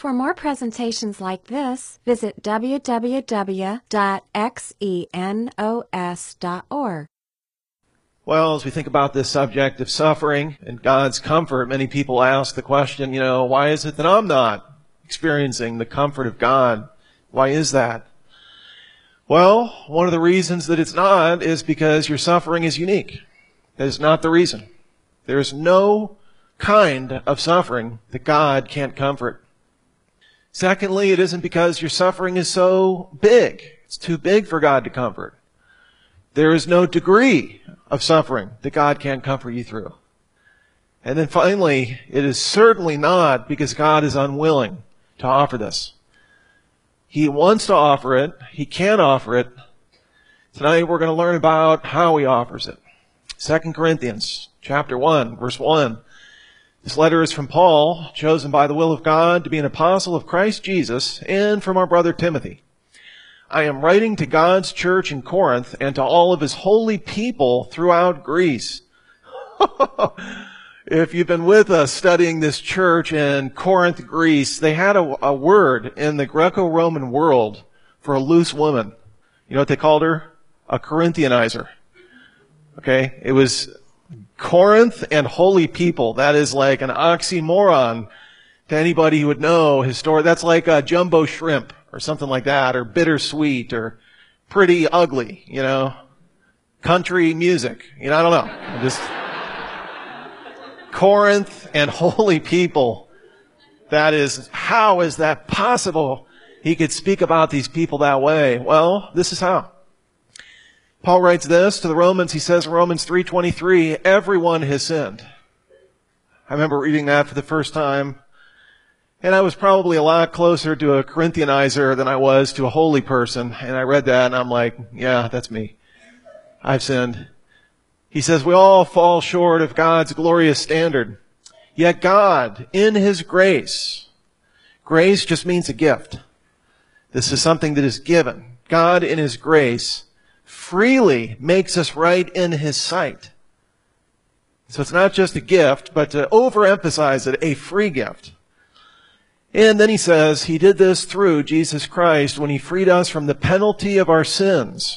For more presentations like this, visit www.xenos.org. Well, as we think about this subject of suffering and God's comfort, many people ask the question, why is it that I'm not experiencing the comfort of God? Why is that? Well, one of the reasons that it's not is because your suffering is unique. That is not the reason. There is no kind of suffering that God can't comfort. Secondly, it isn't because your suffering is so big. It's too big for God to comfort. There is no degree of suffering that God can't comfort you through. And then finally, it is certainly not because God is unwilling to offer this. He wants to offer it. He can offer it. Tonight we're going to learn about how He offers it. 2 Corinthians chapter 1, verse 1. This letter is from Paul, chosen by the will of God to be an apostle of Christ Jesus, and from our brother Timothy. I am writing to God's church in Corinth and to all of His holy people throughout Greece. If you've been with us studying this church in Corinth, Greece, they had a word in the Greco-Roman world for a loose woman. You know what they called her? A Corinthianizer. Okay? It was Corinth and holy people. That is like an oxymoron to anybody who would know his story. That's like a jumbo shrimp or something like that, or bittersweet, or pretty ugly, country music. I don't know. Just Corinth and holy people. How is that possible? He could speak about these people that way. Well, this is how. Paul writes this to the Romans. He says in Romans 3:23, everyone has sinned. I remember reading that for the first time, and I was probably a lot closer to a Corinthianizer than I was to a holy person. And I read that and I'm like, yeah, that's me. I've sinned. He says we all fall short of God's glorious standard. Yet God, in His grace just means a gift. This is something that is given. God, in His grace, freely makes us right in His sight. So it's not just a gift, but to overemphasize it, a free gift. And then he says He did this through Jesus Christ when He freed us from the penalty of our sins.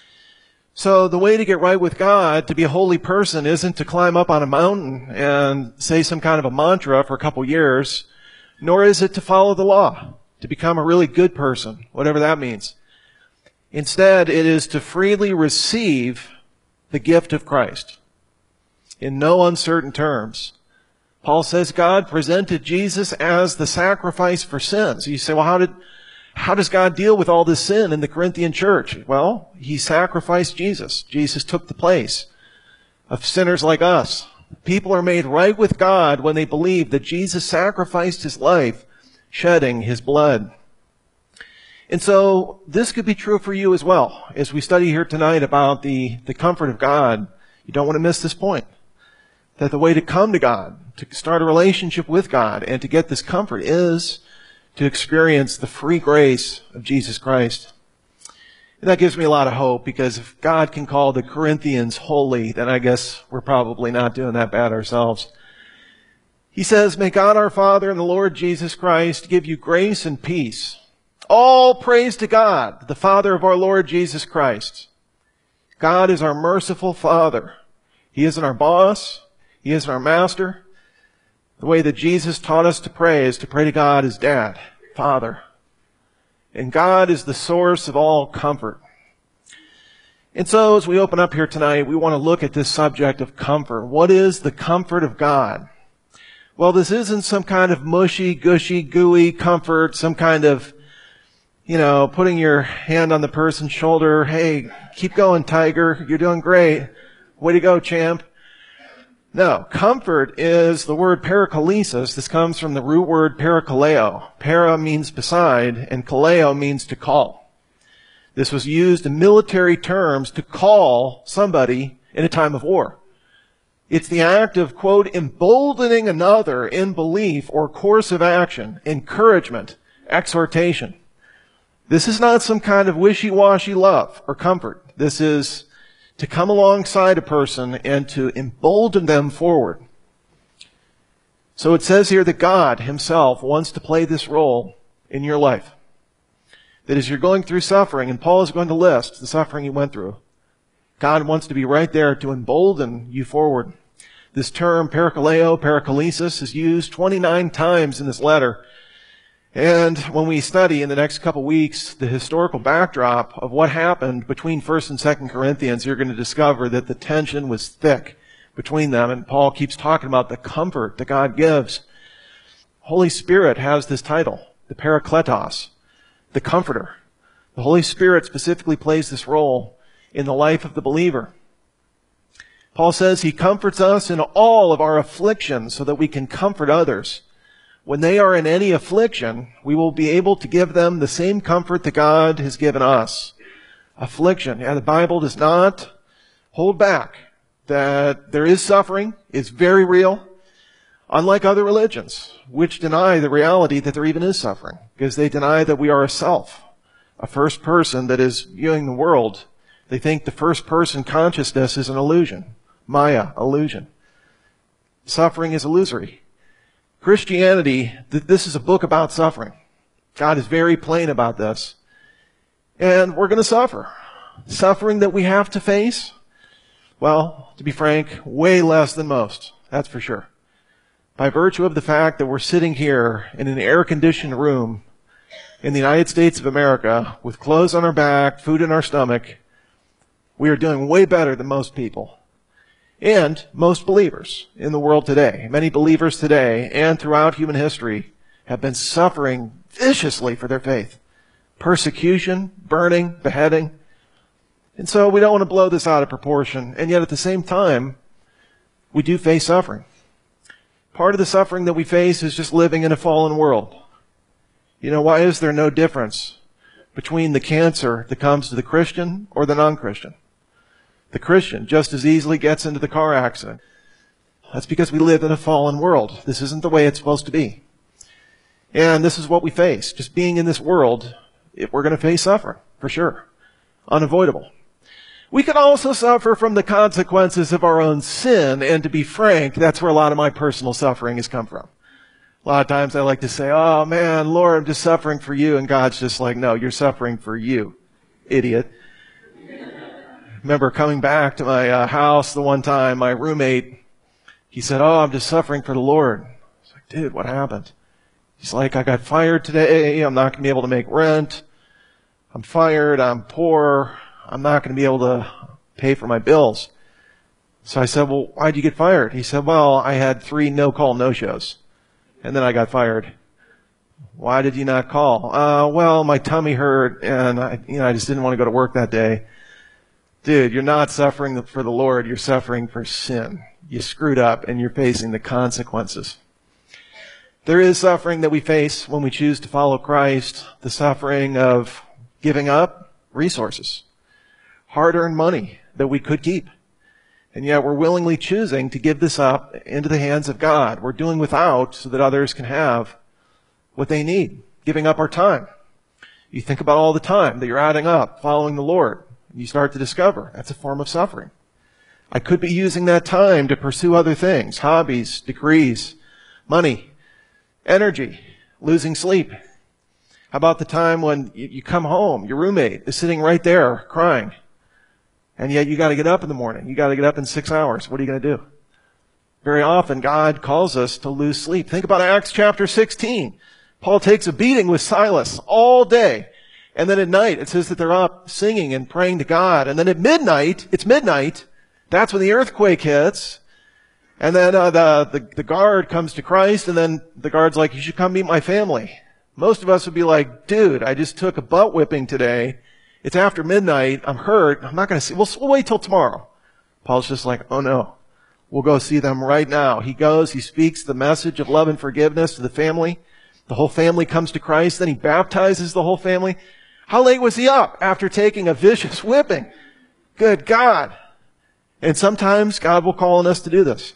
So the way to get right with God, to be a holy person, isn't to climb up on a mountain and say some kind of a mantra for a couple years, nor is it to follow the law, to become a really good person, whatever that means. Instead, it is to freely receive the gift of Christ in no uncertain terms. Paul says God presented Jesus as the sacrifice for sins. You say, well, how does God deal with all this sin in the Corinthian church? Well, He sacrificed Jesus. Jesus took the place of sinners like us. People are made right with God when they believe that Jesus sacrificed His life, shedding His blood. And so this could be true for you as well. As we study here tonight about the comfort of God, you don't want to miss this point. That the way to come to God, to start a relationship with God, and to get this comfort is to experience the free grace of Jesus Christ. And that gives me a lot of hope, because if God can call the Corinthians holy, then I guess we're probably not doing that bad ourselves. He says, may God our Father and the Lord Jesus Christ give you grace and peace. All praise to God, the Father of our Lord Jesus Christ. God is our merciful Father. He isn't our boss. He isn't our master. The way that Jesus taught us to pray is to pray to God as Dad, Father. And God is the source of all comfort. And so as we open up here tonight, we want to look at this subject of comfort. What is the comfort of God? Well, this isn't some kind of mushy, gushy, gooey comfort, some kind of, putting your hand on the person's shoulder. Hey, keep going, Tiger. You're doing great. Way to go, champ. No, comfort is the word parakalesis. This comes from the root word parakaleo. Para means beside, and kaleo means to call. This was used in military terms to call somebody in a time of war. It's the act of, quote, emboldening another in belief or course of action, encouragement, exhortation. This is not some kind of wishy-washy love or comfort. This is to come alongside a person and to embolden them forward. So it says here that God himself wants to play this role in your life. That as you're going through suffering, and Paul is going to list the suffering he went through, God wants to be right there to embolden you forward. This term, parakaleo, parakalesis, is used 29 times in this letter. And when we study in the next couple weeks the historical backdrop of what happened between 1st and 2nd Corinthians, you're going to discover that the tension was thick between them. And Paul keeps talking about the comfort that God gives. Holy Spirit has this title, the Parakletos, the Comforter. The Holy Spirit specifically plays this role in the life of the believer. Paul says he comforts us in all of our afflictions so that we can comfort others. When they are in any affliction, we will be able to give them the same comfort that God has given us. Affliction. Yeah, the Bible does not hold back that there is suffering. It's very real. Unlike other religions, which deny the reality that there even is suffering, because they deny that we are a self, a first person that is viewing the world. They think the first person consciousness is an illusion. Maya, illusion. Suffering is illusory. Christianity, this is a book about suffering. God is very plain about this. And we're going to suffer. Suffering that we have to face, well, to be frank, way less than most. That's for sure. By virtue of the fact that we're sitting here in an air-conditioned room in the United States of America with clothes on our back, food in our stomach, we are doing way better than most people. And most believers in the world today, many believers today and throughout human history have been suffering viciously for their faith. Persecution, burning, beheading. And so we don't want to blow this out of proportion. And yet at the same time, we do face suffering. Part of the suffering that we face is just living in a fallen world. You know, why is there no difference between the cancer that comes to the Christian or the non-Christian? The Christian just as easily gets into the car accident. That's because we live in a fallen world. This isn't the way it's supposed to be. And this is what we face. Just being in this world, we're going to face suffering, for sure. Unavoidable. We can also suffer from the consequences of our own sin, and to be frank, that's where a lot of my personal suffering has come from. A lot of times I like to say, oh man, Lord, I'm just suffering for you, and God's just like, no, you're suffering for you, idiot. Remember coming back to my house the one time, my roommate, he said, oh, I'm just suffering for the Lord. I was like, dude, what happened? He's like, I got fired today. I'm not going to be able to make rent. I'm fired. I'm poor. I'm not going to be able to pay for my bills. So I said, well, why'd you get fired? He said, well, I had 3 no-call, no-shows. And then I got fired. Why did you not call? Well, my tummy hurt and I just didn't want to go to work that day. Dude, you're not suffering for the Lord. You're suffering for sin. You screwed up and you're facing the consequences. There is suffering that we face when we choose to follow Christ. The suffering of giving up resources, hard-earned money that we could keep. And yet we're willingly choosing to give this up into the hands of God. We're doing without so that others can have what they need. Giving up our time. You think about all the time that you're adding up following the Lord. You start to discover that's a form of suffering. I could be using that time to pursue other things, hobbies, degrees, money, energy, losing sleep. How about the time when you come home, your roommate is sitting right there crying, and yet you got to get up in the morning. You got to get up in 6 hours. What are you going to do? Very often God calls us to lose sleep. Think about Acts chapter 16. Paul takes a beating with Silas all day. And then at night, it says that they're up singing and praying to God. And then at midnight, it's midnight, that's when the earthquake hits. And then the guard comes to Christ, and then the guard's like, you should come meet my family. Most of us would be like, dude, I just took a butt whipping today. It's after midnight. I'm hurt. I'm not going to see. We'll wait till tomorrow. Paul's just like, oh no. We'll go see them right now. He goes, he speaks the message of love and forgiveness to the family. The whole family comes to Christ. Then he baptizes the whole family. How late was he up after taking a vicious whipping? Good God. And sometimes God will call on us to do this.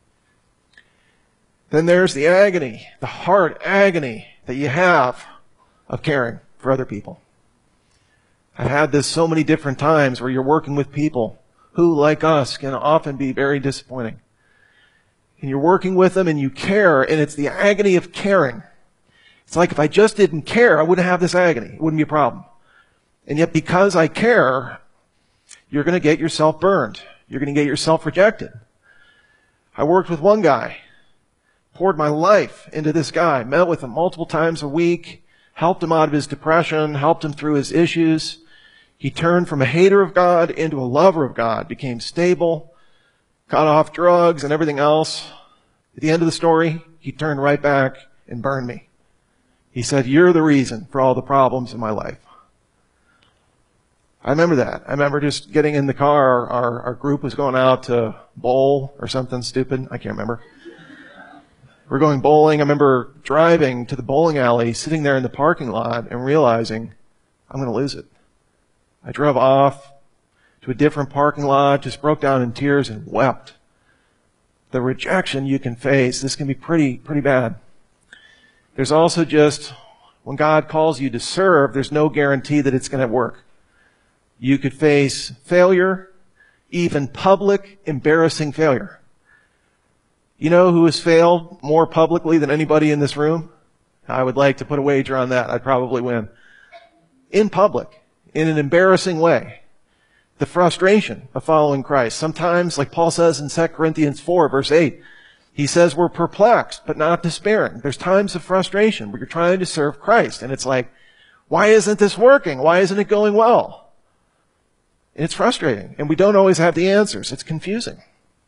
Then there's the agony, the heart agony that you have of caring for other people. I've had this so many different times where you're working with people who, like us, can often be very disappointing. and you're working with them and you care, and it's the agony of caring. It's like if I just didn't care, I wouldn't have this agony. It wouldn't be a problem. And yet because I care, you're going to get yourself burned. You're going to get yourself rejected. I worked with one guy, poured my life into this guy, met with him multiple times a week, helped him out of his depression, helped him through his issues. He turned from a hater of God into a lover of God, became stable, got off drugs and everything else. At the end of the story, he turned right back and burned me. He said, "You're the reason for all the problems in my life." I remember that. I remember just getting in the car. Our group was going out to bowl or something stupid. I can't remember. We're going bowling. I remember driving to the bowling alley, sitting there in the parking lot and realizing I'm going to lose it. I drove off to a different parking lot, just broke down in tears and wept. The rejection you can face, this can be pretty bad. There's also just, when God calls you to serve, there's no guarantee that it's going to work. You could face failure, even public, embarrassing failure. You know who has failed more publicly than anybody in this room? I would like to put a wager on that. I'd probably win. In public, in an embarrassing way. The frustration of following Christ. Sometimes, like Paul says in 2 Corinthians 4, verse 8, he says we're perplexed, but not despairing. There's times of frustration where you're trying to serve Christ, and it's like, why isn't this working? Why isn't it going well? And it's frustrating, and we don't always have the answers. It's confusing.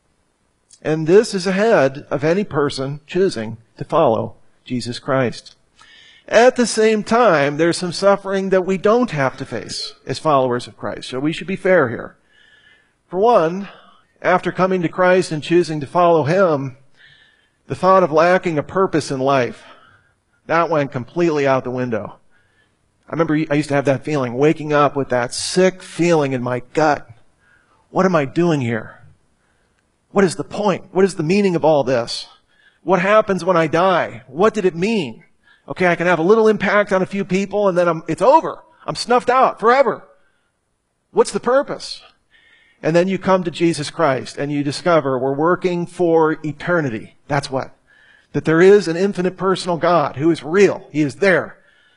And this is ahead of any person choosing to follow Jesus Christ. At the same time, there's some suffering that we don't have to face as followers of Christ. So we should be fair here. For one, after coming to Christ and choosing to follow Him, the thought of lacking a purpose in life, that went completely out the window. I remember I used to have that feeling, waking up with that sick feeling in my gut. What am I doing here? What is the point? What is the meaning of all this? What happens when I die? What did it mean? Okay, I can have a little impact on a few people and then it's over. I'm snuffed out forever. What's the purpose? And then you come to Jesus Christ and you discover we're working for eternity. That's what? That there is an infinite personal God who is real. He is there.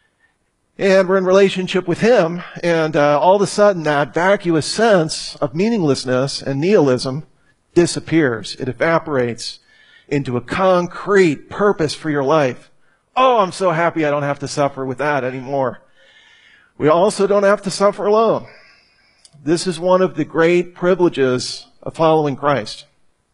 And we're in relationship with Him, and all of a sudden that vacuous sense of meaninglessness and nihilism disappears. It evaporates into a concrete purpose for your life. Oh, I'm so happy I don't have to suffer with that anymore. We also don't have to suffer alone. This is one of the great privileges of following Christ.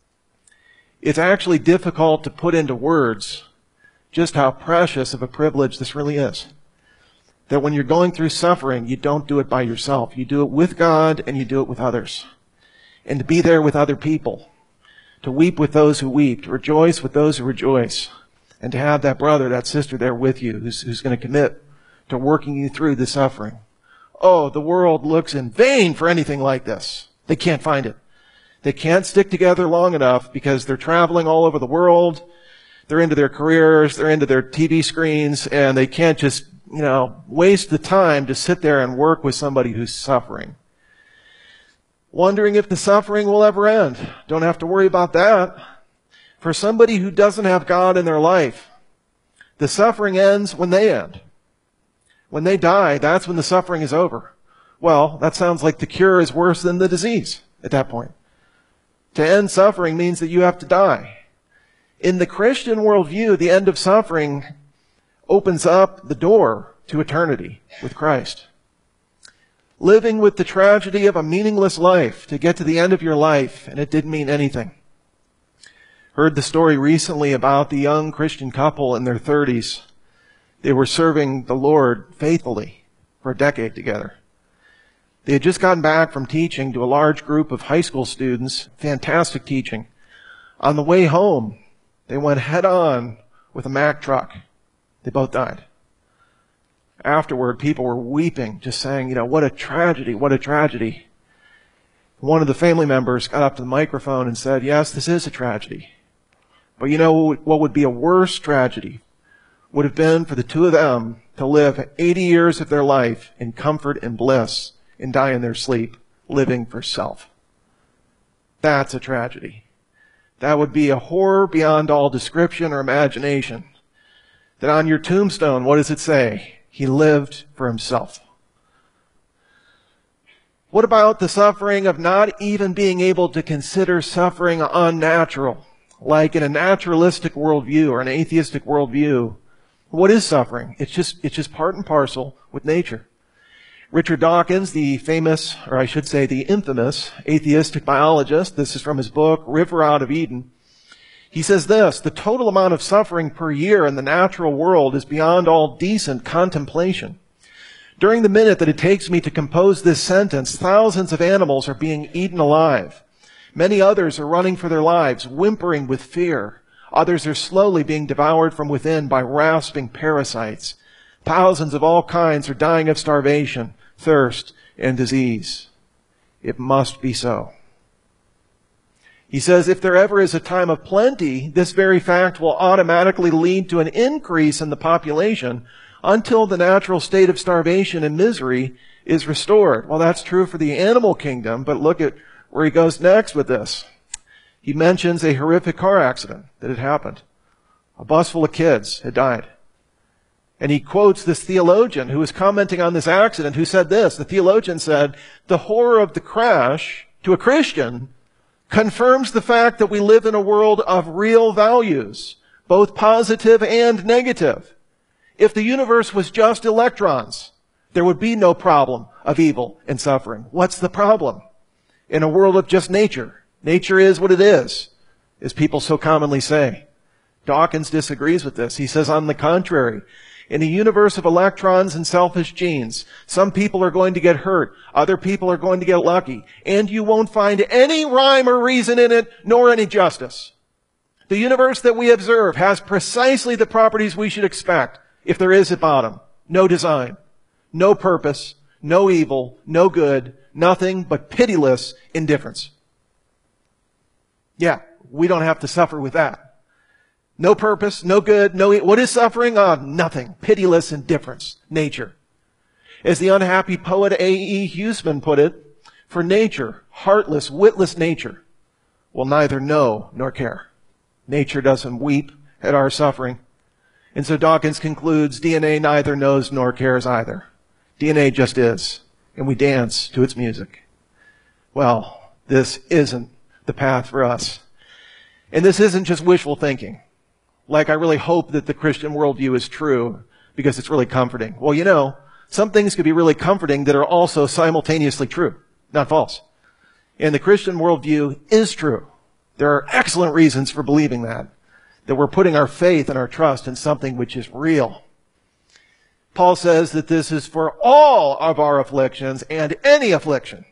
It's actually difficult to put into words just how precious of a privilege this really is. That when you're going through suffering, you don't do it by yourself. You do it with God and you do it with others. And to be there with other people, to weep with those who weep, to rejoice with those who rejoice, and to have that brother, that sister there with you who's going to commit to working you through the suffering. Oh, the world looks in vain for anything like this. They can't find it. They can't stick together long enough because they're traveling all over the world. They're into their careers, they're into their TV screens, and they can't just, waste the time to sit there and work with somebody who's suffering. Wondering if the suffering will ever end. Don't have to worry about that. For somebody who doesn't have God in their life, the suffering ends when they end. When they die, that's when the suffering is over. Well, that sounds like the cure is worse than the disease at that point. To end suffering means that you have to die. In the Christian worldview, the end of suffering opens up the door to eternity with Christ. Living with the tragedy of a meaningless life to get to the end of your life and it didn't mean anything. Heard the story recently about the young Christian couple in their 30s. They were serving the Lord faithfully for a decade together. They had just gotten back from teaching to a large group of high school students, fantastic teaching. On the way home, they went head on with a Mack truck. They both died. Afterward, people were weeping, just saying, what a tragedy, what a tragedy. One of the family members got up to the microphone and said, yes, this is a tragedy. But what would be a worse tragedy would have been for the two of them to live 80 years of their life in comfort and bliss and die in their sleep, living for self. That's a tragedy. That would be a horror beyond all description or imagination. That on your tombstone, what does it say? He lived for himself. What about the suffering of not even being able to consider suffering unnatural? Like in a naturalistic worldview or an atheistic worldview, what is suffering? It's just part and parcel with nature. Richard Dawkins, the famous, or I should say the infamous atheistic biologist, this is from his book, River Out of Eden. He says this: the total amount of suffering per year in the natural world is beyond all decent contemplation. During the minute that it takes me to compose this sentence, thousands of animals are being eaten alive. Many others are running for their lives, whimpering with fear. Others are slowly being devoured from within by rasping parasites. Thousands of all kinds are dying of starvation, thirst, and disease. It must be so. He says if there ever is a time of plenty, this very fact will automatically lead to an increase in the population until the natural state of starvation and misery is restored. Well, that's true for the animal kingdom, but look at where he goes next with this. He mentions a horrific car accident that had happened. A bus full of kids had died. And he quotes this theologian who was commenting on this accident, who said this. The theologian said, the horror of the crash to a Christian confirms the fact that we live in a world of real values, both positive and negative. If the universe was just electrons, there would be no problem of evil and suffering. What's the problem? In a world of just nature. Nature is what it is, as people so commonly say. Dawkins disagrees with this. He says, on the contrary, in a universe of electrons and selfish genes, some people are going to get hurt, other people are going to get lucky, and you won't find any rhyme or reason in it, nor any justice. The universe that we observe has precisely the properties we should expect if there is at bottom. No design, no purpose, no evil, no good, nothing but pitiless indifference. Yeah, we don't have to suffer with that. No purpose, no good, no evil. What is suffering? Nothing. Pitiless indifference. Nature. As the unhappy poet A.E. Huseman put it, for nature, heartless, witless nature, will neither know nor care. Nature doesn't weep at our suffering. And so Dawkins concludes, DNA neither knows nor cares either. DNA just is, and we dance to its music. Well, this isn't the path for us. And this isn't just wishful thinking. Like, I really hope that the Christian worldview is true because it's really comforting. Well, you know, some things could be really comforting that are also simultaneously true, not false. And the Christian worldview is true. There are excellent reasons for believing that we're putting our faith and our trust in something which is real. Paul says that this is for all of our afflictions and any affliction,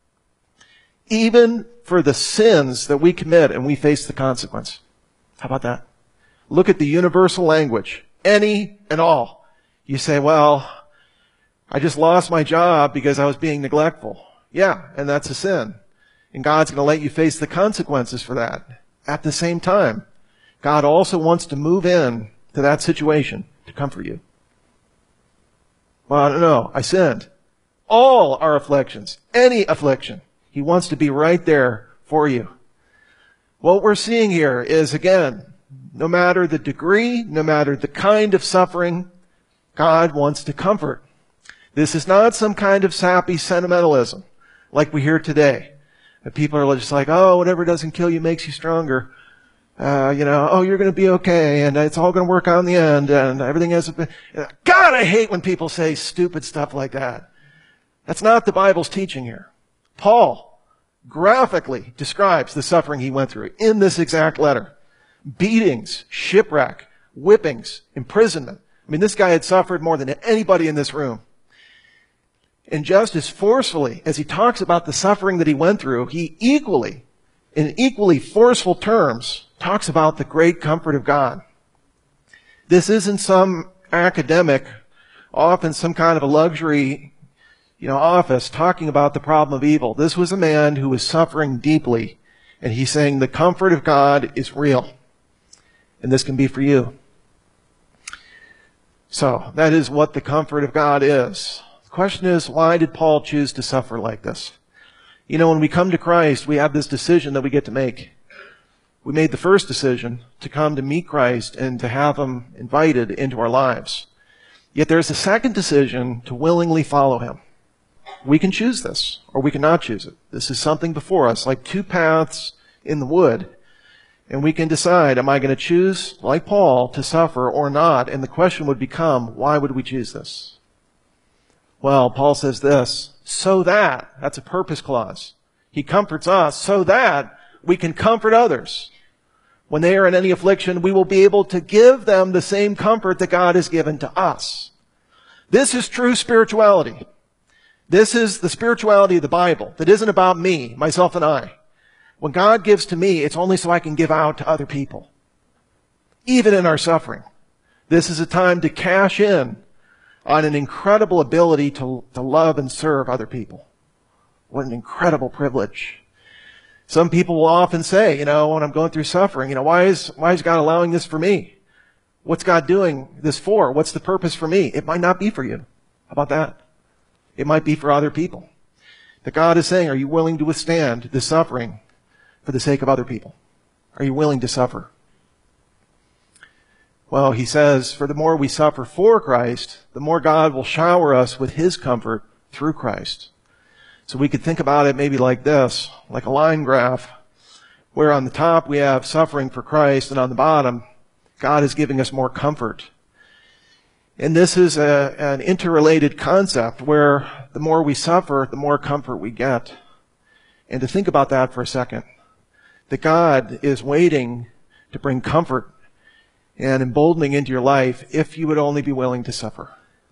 even for the sins that we commit and we face the consequence. How about that? Look at the universal language. Any and all. You say, well, I just lost my job because I was being neglectful. Yeah, and that's a sin. And God's going to let you face the consequences for that. At the same time, God also wants to move in to that situation to comfort you. Well, I don't know. I sinned. All our afflictions, any affliction, He wants to be right there for you. What we're seeing here is, again, no matter the degree, no matter the kind of suffering, God wants to comfort. This is not some kind of sappy sentimentalism like we hear today. That people are just like, oh, whatever doesn't kill you makes you stronger. Oh, you're going to be okay, and it's all going to work out in the end, and everything has... God, I hate when people say stupid stuff like that. That's not the Bible's teaching here. Paul graphically describes the suffering he went through in this exact letter. Beatings, shipwreck, whippings, imprisonment. I mean, this guy had suffered more than anybody in this room. And just as forcefully as he talks about the suffering that he went through, he in equally forceful terms, talks about the great comfort of God. This isn't some academic, often some kind of a luxury, office talking about the problem of evil. This was a man who was suffering deeply, and he's saying the comfort of God is real. And this can be for you. So, that is what the comfort of God is. The question is, why did Paul choose to suffer like this? When we come to Christ, we have this decision that we get to make. We made the first decision to come to meet Christ and to have Him invited into our lives. Yet there's a second decision to willingly follow Him. We can choose this, or we cannot choose it. This is something before us, like two paths in the wood. And we can decide, am I going to choose, like Paul, to suffer or not? And the question would become, why would we choose this? Well, Paul says this, so that, that's a purpose clause. He comforts us so that we can comfort others. When they are in any affliction, we will be able to give them the same comfort that God has given to us. This is true spirituality. This is the spirituality of the Bible that isn't about me, myself, and I. When God gives to me, it's only so I can give out to other people. Even in our suffering. This is a time to cash in on an incredible ability to love and serve other people. What an incredible privilege. Some people will often say, when I'm going through suffering, why is God allowing this for me? What's God doing this for? What's the purpose for me? It might not be for you. How about that? It might be for other people. That God is saying, are you willing to withstand this suffering for the sake of other people? Are you willing to suffer? Well, he says, for the more we suffer for Christ, the more God will shower us with His comfort through Christ. So we could think about it maybe like this, like a line graph, where on the top we have suffering for Christ, and on the bottom, God is giving us more comfort. And this is an interrelated concept where the more we suffer, the more comfort we get. And to think about that for a second, that God is waiting to bring comfort and emboldening into your life if you would only be willing to suffer.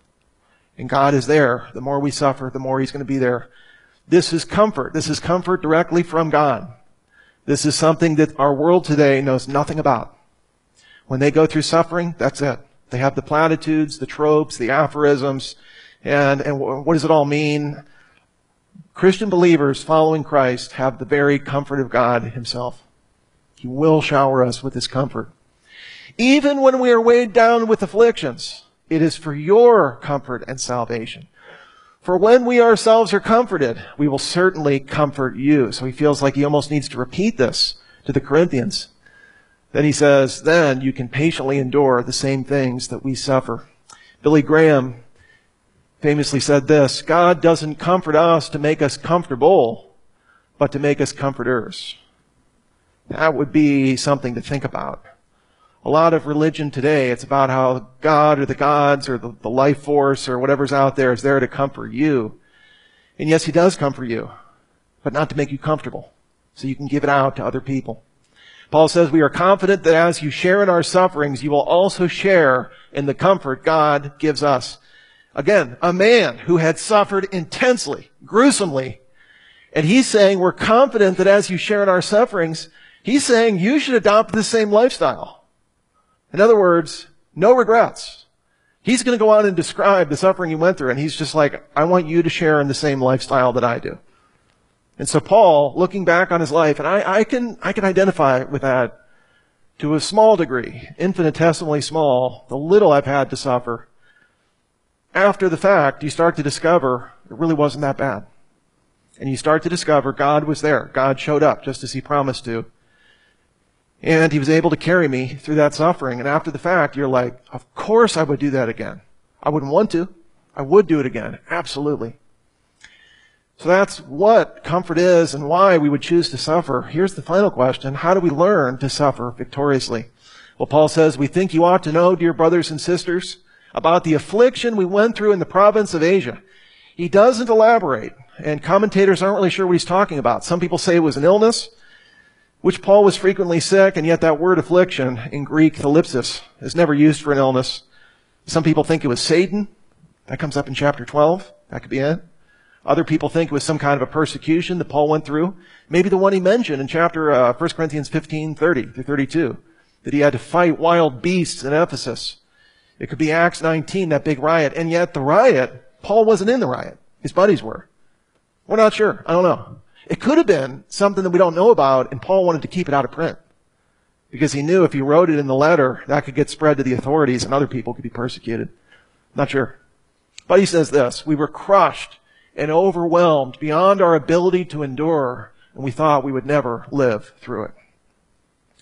And God is there. The more we suffer, the more He's going to be there. This is comfort. This is comfort directly from God. This is something that our world today knows nothing about. When they go through suffering, that's it. They have the platitudes, the tropes, the aphorisms, and what does it all mean? Christian believers following Christ have the very comfort of God Himself. He will shower us with His comfort. Even when we are weighed down with afflictions, it is for your comfort and salvation. For when we ourselves are comforted, we will certainly comfort you. So he feels like he almost needs to repeat this to the Corinthians. Then he says, then you can patiently endure the same things that we suffer. Billy Graham famously said this, God doesn't comfort us to make us comfortable, but to make us comforters. That would be something to think about. A lot of religion today, it's about how God or the gods or the life force or whatever's out there is there to comfort you. And yes, He does comfort you, but not to make you comfortable, so you can give it out to other people. Paul says, we are confident that as you share in our sufferings, you will also share in the comfort God gives us. Again, a man who had suffered intensely, gruesomely, and he's saying, we're confident that as you share in our sufferings, he's saying you should adopt the same lifestyle. In other words, no regrets. He's going to go on and describe the suffering he went through, and he's just like, I want you to share in the same lifestyle that I do. And so Paul, looking back on his life, and I can identify with that to a small degree, infinitesimally small, the little I've had to suffer. After the fact, you start to discover it really wasn't that bad. And you start to discover God was there. God showed up just as He promised to. And He was able to carry me through that suffering. And after the fact, you're like, of course I would do that again. I wouldn't want to. I would do it again. Absolutely. So that's what comfort is and why we would choose to suffer. Here's the final question. How do we learn to suffer victoriously? Well, Paul says, we think you ought to know, dear brothers and sisters, about the affliction we went through in the province of Asia. He doesn't elaborate, and commentators aren't really sure what he's talking about. Some people say it was an illness, which Paul was frequently sick, and yet that word affliction in Greek, thalipsis, is never used for an illness. Some people think it was Satan. That comes up in chapter 12. That could be it. Other people think it was some kind of a persecution that Paul went through. Maybe the one he mentioned in chapter 1 Corinthians 15:30-32, that he had to fight wild beasts in Ephesus. It could be Acts 19, that big riot. And yet the riot, Paul wasn't in the riot. His buddies were. We're not sure. I don't know. It could have been something that we don't know about, and Paul wanted to keep it out of print. Because he knew if he wrote it in the letter, that could get spread to the authorities and other people could be persecuted. Not sure. But he says this, we were crushed and overwhelmed beyond our ability to endure, and we thought we would never live through it.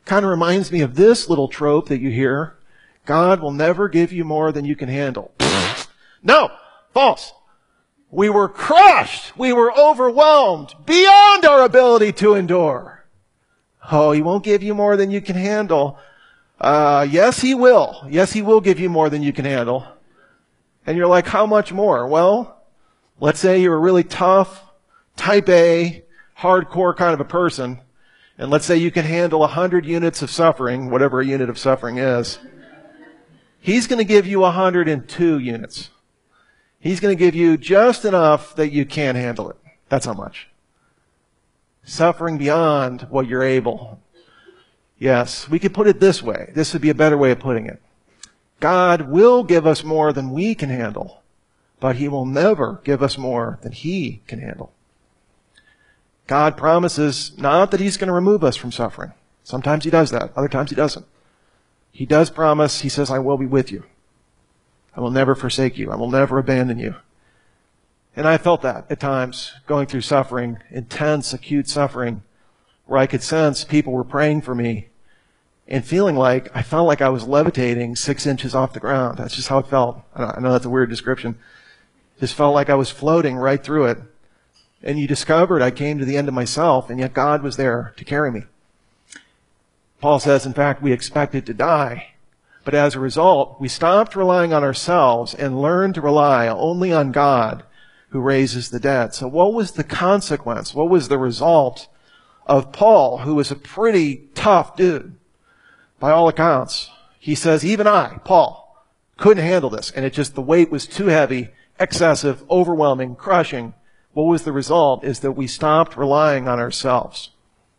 Kind of reminds me of this little trope that you hear. God will never give you more than you can handle. No, false. We were crushed. We were overwhelmed beyond our ability to endure. Oh, He won't give you more than you can handle. Yes, He will. Yes, He will give you more than you can handle. And you're like, how much more? Well, let's say you're a really tough, type A, hardcore kind of a person. And let's say you can handle 100 units of suffering, whatever a unit of suffering is. He's going to give you 102 units. He's going to give you just enough that you can't handle it. That's how much. Suffering beyond what you're able. Yes, we could put it this way. This would be a better way of putting it. God will give us more than we can handle, but He will never give us more than He can handle. God promises not that He's going to remove us from suffering. Sometimes He does that. Other times He doesn't. He does promise. He says, I will be with you. I will never forsake you. I will never abandon you. And I felt that at times, going through suffering, intense, acute suffering, where I could sense people were praying for me and I felt like I was levitating 6 inches off the ground. That's just how it felt. I know that's a weird description. Just felt like I was floating right through it. And you discovered I came to the end of myself, and yet God was there to carry me. Paul says, in fact, we expected to die. But as a result, we stopped relying on ourselves and learned to rely only on God who raises the dead. So what was the consequence? What was the result of Paul, who was a pretty tough dude? By all accounts, he says, even I, Paul, couldn't handle this. And the weight was too heavy, excessive, overwhelming, crushing. What was the result is that we stopped relying on ourselves.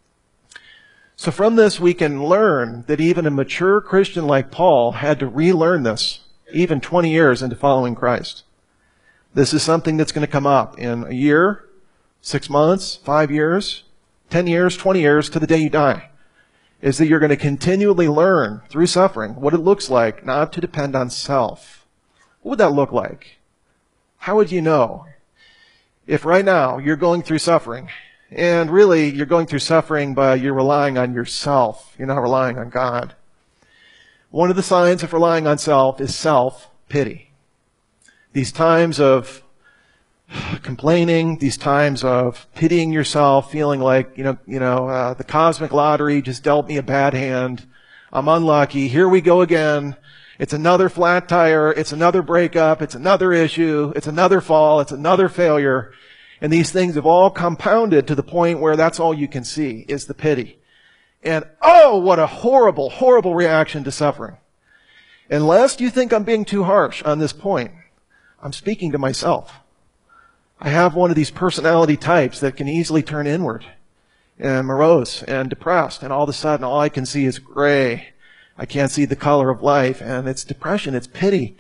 So from this, we can learn that even a mature Christian like Paul had to relearn this, even 20 years into following Christ. This is something that's going to come up in a year, 6 months, 5 years, 10 years, 20 years, to the day you die. Is that you're going to continually learn through suffering what it looks like not to depend on self. What would that look like? How would you know? If right now you're going through suffering, and really you're going through suffering but you're relying on yourself, you're not relying on God. One of the signs of relying on self is self-pity. These times of complaining, these times of pitying yourself, feeling like, the cosmic lottery just dealt me a bad hand. I'm unlucky. Here we go again. It's another flat tire. It's another breakup. It's another issue. It's another fall. It's another failure. And these things have all compounded to the point where that's all you can see is the pity. And oh, what a horrible, horrible reaction to suffering. And lest you think I'm being too harsh on this point, I'm speaking to myself. I have one of these personality types that can easily turn inward and morose and depressed. And all of a sudden, all I can see is gray. I can't see the color of life. And it's depression. It's pity.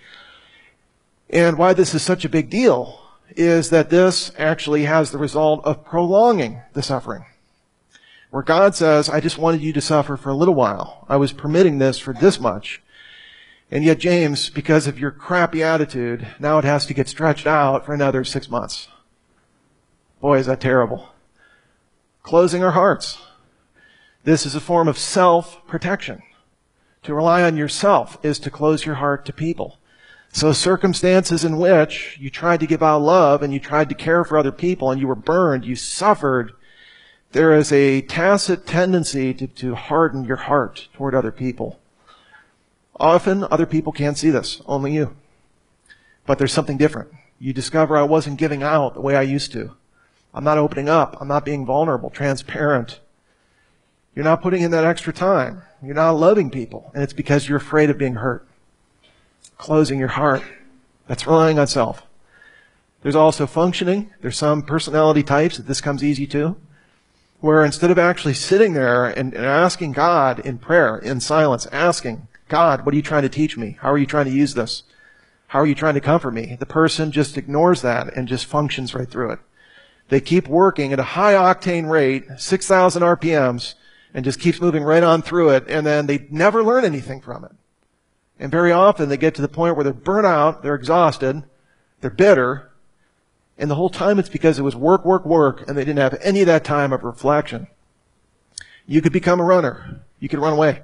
And why this is such a big deal is that this actually has the result of prolonging the suffering. Where God says, I just wanted you to suffer for a little while. I was permitting this for this much. And yet, James, because of your crappy attitude, now it has to get stretched out for another 6 months. Boy, is that terrible. Closing our hearts. This is a form of self-protection. To rely on yourself is to close your heart to people. So circumstances in which you tried to give out love and you tried to care for other people and you were burned, you suffered, there is a tacit tendency to harden your heart toward other people. Often, other people can't see this, only you. But there's something different. You discover I wasn't giving out the way I used to. I'm not opening up. I'm not being vulnerable, transparent. You're not putting in that extra time. You're not loving people. And it's because you're afraid of being hurt. Closing your heart. That's relying on self. There's also functioning. There's some personality types that this comes easy to, where instead of actually sitting there and asking God in prayer, in silence, asking, God, what are you trying to teach me? How are you trying to use this? How are you trying to comfort me? The person just ignores that and just functions right through it. They keep working at a high octane rate, 6,000 RPMs, and just keeps moving right on through it, and then they never learn anything from it. And very often they get to the point where they're burnt out, they're exhausted, they're bitter, and the whole time it's because it was work, work, work, and they didn't have any of that time of reflection. You could become a runner. You could run away.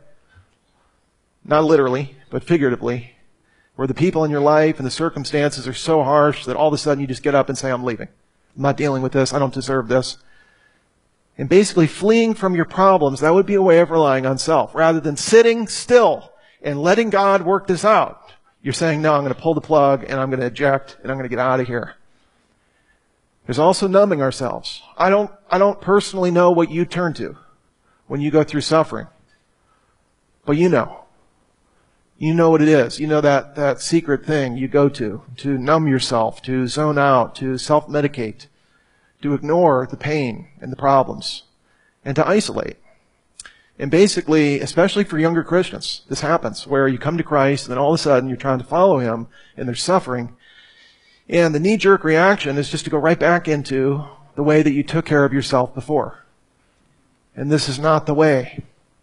Not literally, but figuratively. Where the people in your life and the circumstances are so harsh that all of a sudden you just get up and say, I'm leaving. I'm not dealing with this. I don't deserve this. And basically fleeing from your problems, that would be a way of relying on self. Rather than sitting still and letting God work this out, you're saying, no, I'm going to pull the plug and I'm going to eject and I'm going to get out of here. There's also numbing ourselves. I don't personally know what you turn to when you go through suffering. But you know. You know what it is. You know that secret thing you go to numb yourself, to zone out, to self-medicate, to ignore the pain and the problems, and to isolate. And basically, especially for younger Christians, this happens, where you come to Christ and then all of a sudden you're trying to follow Him and there's suffering. And the knee-jerk reaction is just to go right back into the way that you took care of yourself before. And this is not the way.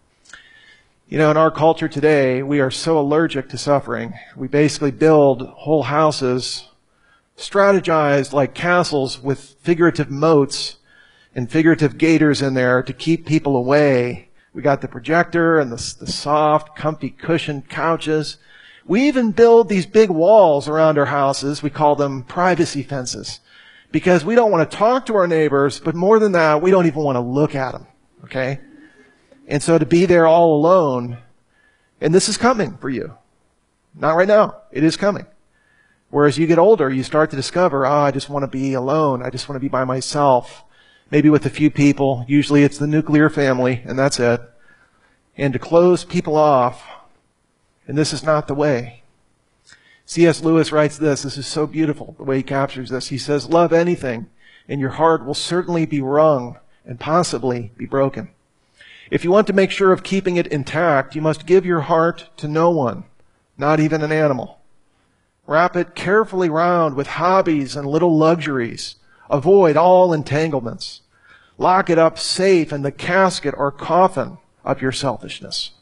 You know, in our culture today, we are so allergic to suffering. We basically build whole houses, strategized like castles with figurative moats and figurative gators in there to keep people away. We got the projector and the soft, comfy cushioned couches. We even build these big walls around our houses. We call them privacy fences because we don't want to talk to our neighbors, but more than that, we don't even want to look at them. Okay? And so to be there all alone, and this is coming for you. Not right now. It is coming. Whereas you get older, you start to discover, I just want to be alone. I just want to be by myself. Maybe with a few people. Usually it's the nuclear family, and that's it. And to close people off, and this is not the way. C.S. Lewis writes this. This is so beautiful, the way he captures this. He says, love anything, and your heart will certainly be wrung and possibly be broken. If you want to make sure of keeping it intact, you must give your heart to no one, not even an animal. Wrap it carefully round with hobbies and little luxuries. Avoid all entanglements. Lock it up safe in the casket or coffin of your selfishness.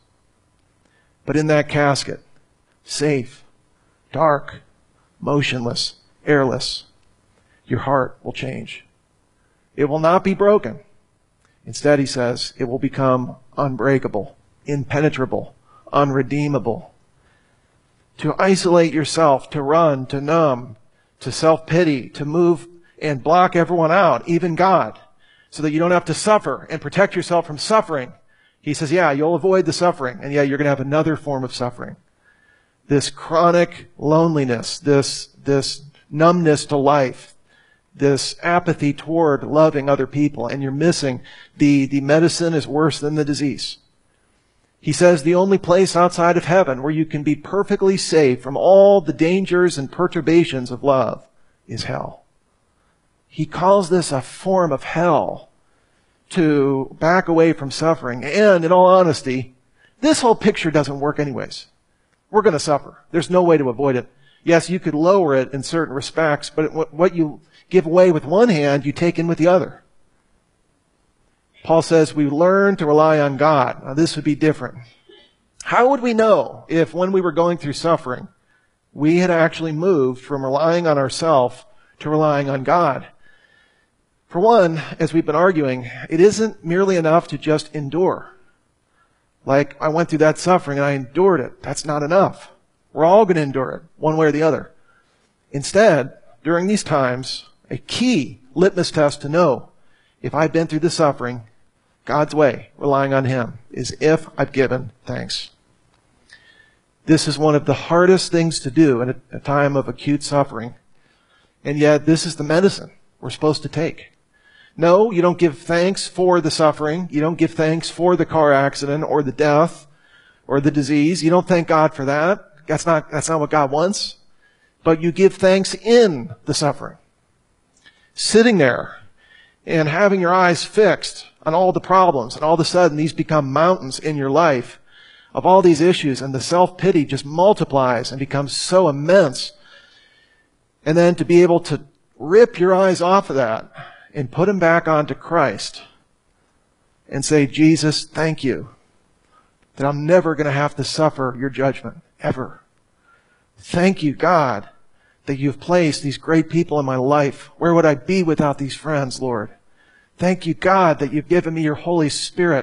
But in that casket, safe, dark, motionless, airless, your heart will change. It will not be broken. Instead, he says, it will become unbreakable, impenetrable, unredeemable. To isolate yourself, to run, to numb, to self-pity, to move and block everyone out, even God, so that you don't have to suffer and protect yourself from suffering. He says, yeah, you'll avoid the suffering, and yeah, you're going to have another form of suffering. This chronic loneliness, this numbness to life, this apathy toward loving other people, and you're missing the medicine is worse than the disease. He says the only place outside of heaven where you can be perfectly safe from all the dangers and perturbations of love is hell. He calls this a form of hell to back away from suffering. And in all honesty, this whole picture doesn't work anyways. We're going to suffer. There's no way to avoid it. Yes, you could lower it in certain respects, but what you give away with one hand, you take in with the other. Paul says we learn to rely on God. Now, this would be different. How would we know if when we were going through suffering, we had actually moved from relying on ourselves to relying on God? For one, as we've been arguing, it isn't merely enough to just endure. Like, I went through that suffering and I endured it. That's not enough. We're all going to endure it, one way or the other. Instead, during these times, a key litmus test to know if I've been through the suffering God's way, relying on Him, is if I've given thanks. This is one of the hardest things to do in a time of acute suffering. And yet, this is the medicine we're supposed to take. No, you don't give thanks for the suffering. You don't give thanks for the car accident or the death or the disease. You don't thank God for that. That's not what God wants. But you give thanks in the suffering. Sitting there and having your eyes fixed on all the problems, and all of a sudden these become mountains in your life of all these issues, and the self-pity just multiplies and becomes so immense. And then to be able to rip your eyes off of that and put them back onto Christ and say, Jesus, thank you that I'm never going to have to suffer your judgment, ever. Thank you, God, that you've placed these great people in my life. Where would I be without these friends, Lord? Thank you, God, that you've given me your Holy Spirit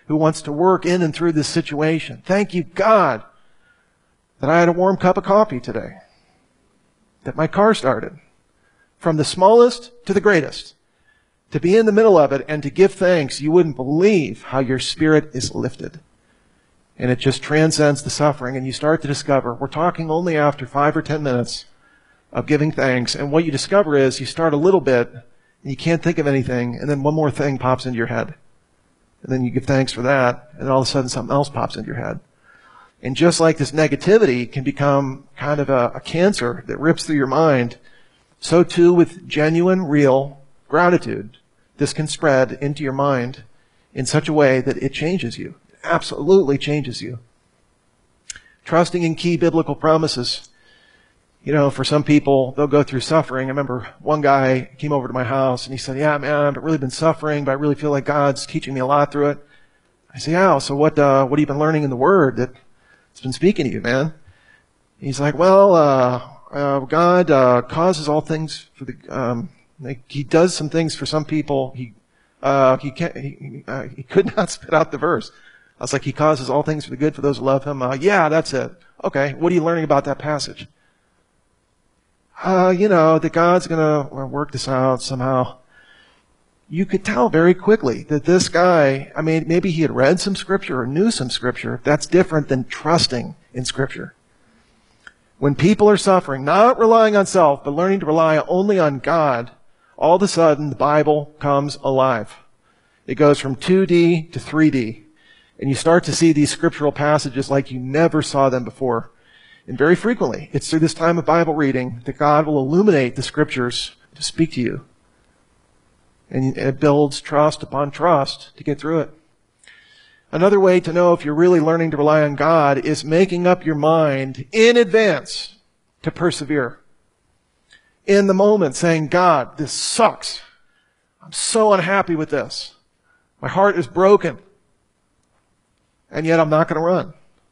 who wants to work in and through this situation. Thank you, God, that I had a warm cup of coffee today, that my car started, from the smallest to the greatest. To be in the middle of it and to give thanks, you wouldn't believe how your spirit is lifted. And it just transcends the suffering, and you start to discover, we're talking only after 5 or 10 minutes of giving thanks, and what you discover is you start a little bit, and you can't think of anything, and then one more thing pops into your head. And then you give thanks for that, and all of a sudden something else pops into your head. And just like this negativity can become kind of a cancer that rips through your mind, so too with genuine, real gratitude, this can spread into your mind in such a way that it changes you. It absolutely changes you. Trusting in key biblical promises. You know, for some people, they'll go through suffering. I remember one guy came over to my house and he said, yeah, man, I've really been suffering, but I really feel like God's teaching me a lot through it. I say, yeah, so what have you been learning in the Word that's been speaking to you, man? He's like, well, God causes all things for the, he does some things for some people. He could not spit out the verse. I was like, he causes all things for the good for those who love him. Yeah, that's it. Okay, what are you learning about that passage? That God's going to work this out somehow. You could tell very quickly that this guy, I mean, maybe he had read some scripture or knew some scripture. That's different than trusting in scripture. When people are suffering, not relying on self, but learning to rely only on God, all of a sudden the Bible comes alive. It goes from 2D to 3D. And you start to see these scriptural passages like you never saw them before. And very frequently, it's through this time of Bible reading that God will illuminate the scriptures to speak to you. And it builds trust upon trust to get through it. Another way to know if you're really learning to rely on God is making up your mind in advance to persevere. In the moment, saying, God, this sucks. I'm so unhappy with this. My heart is broken. And yet I'm not going to run.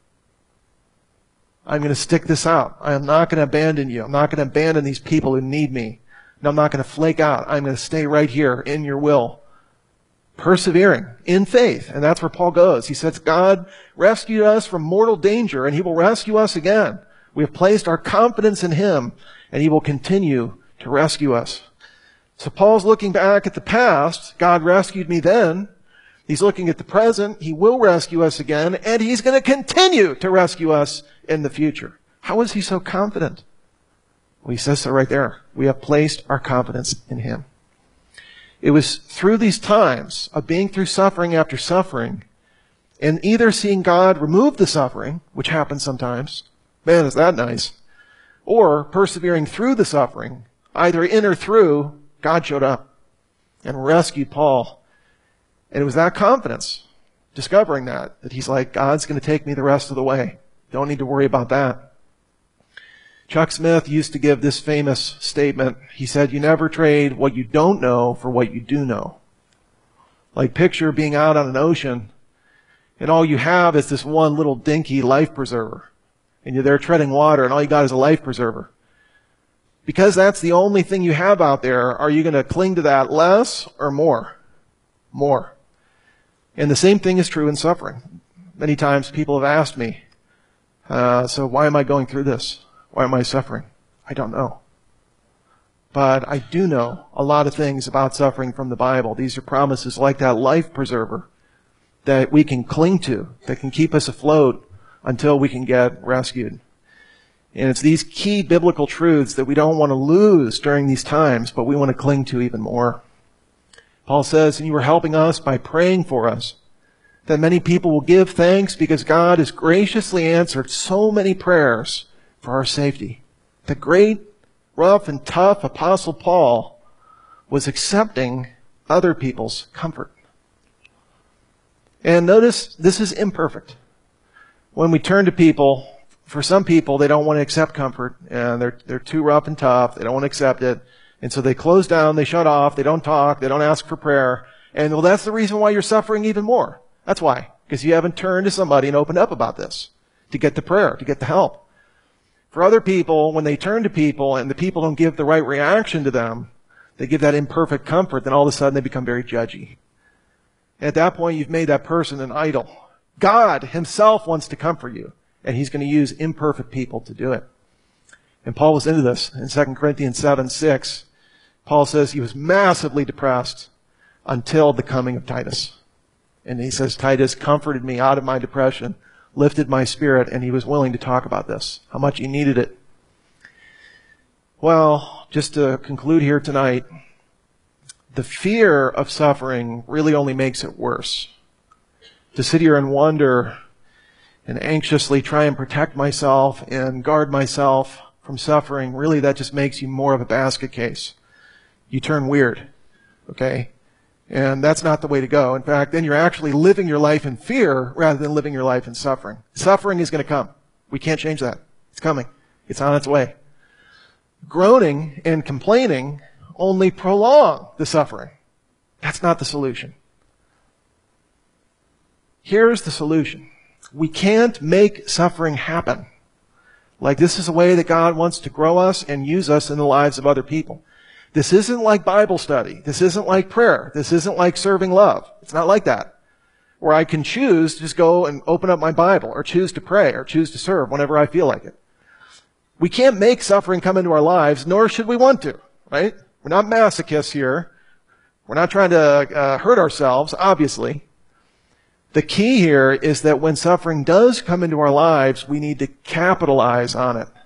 I'm going to stick this out. I am not going to abandon you. I'm not going to abandon these people who need me. And I'm not going to flake out. I'm going to stay right here in your will. Persevering in faith. And that's where Paul goes. He says, God rescued us from mortal danger, and he will rescue us again. We have placed our confidence in him, and he will continue to rescue us. So Paul's looking back at the past. God rescued me then. He's looking at the present. He will rescue us again, and he's going to continue to rescue us in the future. How is he so confident? Well, he says so right there. We have placed our confidence in him. It was through these times of being through suffering after suffering, and either seeing God remove the suffering, which happens sometimes, man, is that nice, or persevering through the suffering, either in or through, God showed up and rescued Paul. And it was that confidence, discovering that he's like, God's going to take me the rest of the way. Don't need to worry about that. Chuck Smith used to give this famous statement. He said, you never trade what you don't know for what you do know. Like picture being out on an ocean, and all you have is this one little dinky life preserver. And you're there treading water, and all you got is a life preserver. Because that's the only thing you have out there, are you going to cling to that less or more? More. And the same thing is true in suffering. Many times people have asked me, so why am I going through this? Why am I suffering? I don't know. But I do know a lot of things about suffering from the Bible. These are promises like that life preserver that we can cling to, that can keep us afloat until we can get rescued. And it's these key biblical truths that we don't want to lose during these times, but we want to cling to even more. Paul says, and you are helping us by praying for us, that many people will give thanks because God has graciously answered so many prayers for our safety. The great, rough, and tough Apostle Paul was accepting other people's comfort. And notice, this is imperfect. When we turn to people, for some people, they don't want to accept comfort, and they're too rough and tough, they don't want to accept it, and so they close down, they shut off, they don't talk, they don't ask for prayer, and well, that's the reason why you're suffering even more. That's why. Because you haven't turned to somebody and opened up about this to get the prayer, to get the help. For other people, when they turn to people and the people don't give the right reaction to them, they give that imperfect comfort, then all of a sudden they become very judgy. At that point, you've made that person an idol. God himself wants to comfort you, and he's going to use imperfect people to do it. And Paul was into this. In 2 Corinthians 7:6, Paul says he was massively depressed until the coming of Titus. And he says, Titus comforted me out of my depression, lifted my spirit, and he was willing to talk about this, how much he needed it. Well, just to conclude here tonight, the fear of suffering really only makes it worse. To sit here and wonder and anxiously try and protect myself and guard myself from suffering, really that just makes you more of a basket case. You turn weird, okay? And that's not the way to go. In fact, then you're actually living your life in fear rather than living your life in suffering. Suffering is going to come. We can't change that. It's coming. It's on its way. Groaning and complaining only prolong the suffering. That's not the solution. Here's the solution. We can't make suffering happen. Like this is a way that God wants to grow us and use us in the lives of other people. This isn't like Bible study. This isn't like prayer. This isn't like serving love. It's not like that. Where I can choose to just go and open up my Bible or choose to pray or choose to serve whenever I feel like it. We can't make suffering come into our lives, nor should we want to, right? We're not masochists here. We're not trying to hurt ourselves, obviously. The key here is that when suffering does come into our lives, we need to capitalize on it.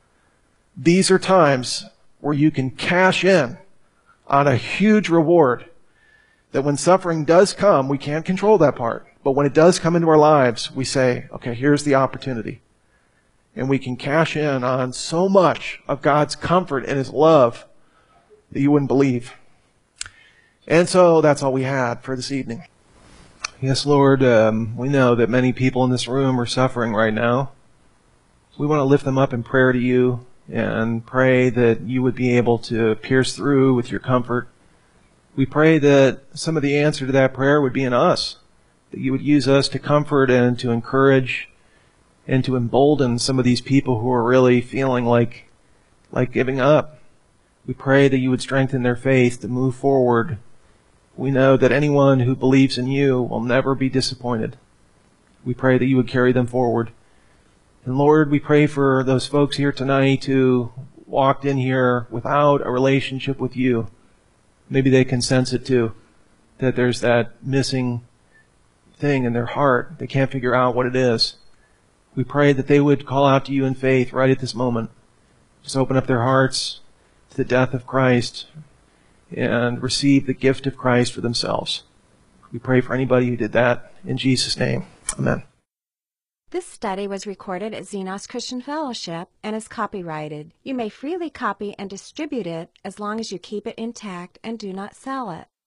These are times where you can cash in on a huge reward. That when suffering does come, we can't control that part. But when it does come into our lives, we say, okay, here's the opportunity. And we can cash in on so much of God's comfort and his love that you wouldn't believe. And so that's all we had for this evening. Yes, Lord, we know that many people in this room are suffering right now. We want to lift them up in prayer to you and pray that you would be able to pierce through with your comfort. We pray that some of the answer to that prayer would be in us, that you would use us to comfort and to encourage and to embolden some of these people who are really feeling like giving up. We pray that you would strengthen their faith to move forward. We know that anyone who believes in you will never be disappointed. We pray that you would carry them forward. And Lord, we pray for those folks here tonight who walked in here without a relationship with you. Maybe they can sense it too, that there's that missing thing in their heart. They can't figure out what it is. We pray that they would call out to you in faith right at this moment. Just open up their hearts to the death of Christ and receive the gift of Christ for themselves. We pray for anybody who did that in Jesus' name. Amen. This study was recorded at Xenos Christian Fellowship and is copyrighted. You may freely copy and distribute it as long as you keep it intact and do not sell it.